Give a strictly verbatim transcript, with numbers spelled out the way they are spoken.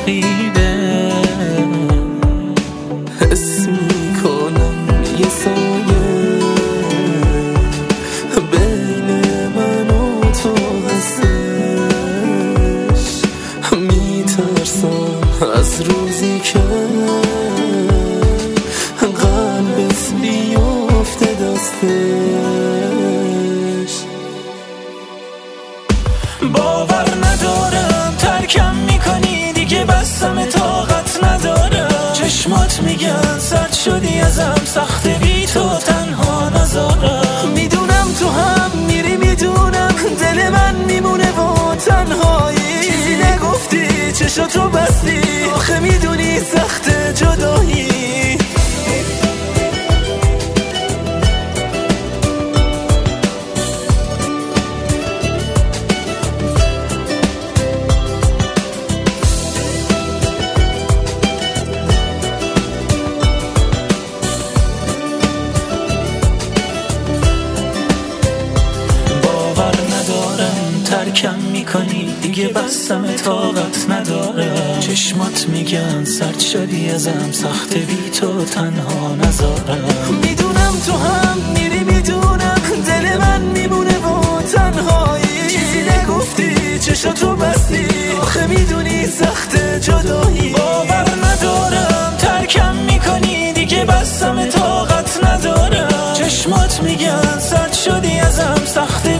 رقیبه. حس میکنم یه سایه بین من و تو هستش. میترسم از روزی که قلبت بیفته دستش. باور ندارم ترکم میکنی دیگه، بستم طاقت ندارم. چشمات میگن سرد شدی ازم، سخت بی تو تنها نذارم. میدونم تو هم میری، میدونم دل من میمونه و تنهایی. چیزی نگفتی چشاتو بستی، آخه میدونی سخت جدایی. ترکم میکنی دیگه، بستم طاقت نداره. چشمات میگن سرد شدی ازم، سخت بی تو تنها نذارم. میدونم تو هم میری، میدونم دل من میمونه و تنهایی. چیزی نگفتی چشاتو بستی، آخه میدونی سخت جدایی. باور ندارم ترکم میکنی دیگه، بستم طاقت ندارم. چشمات میگن سرد شدی ازم، سخت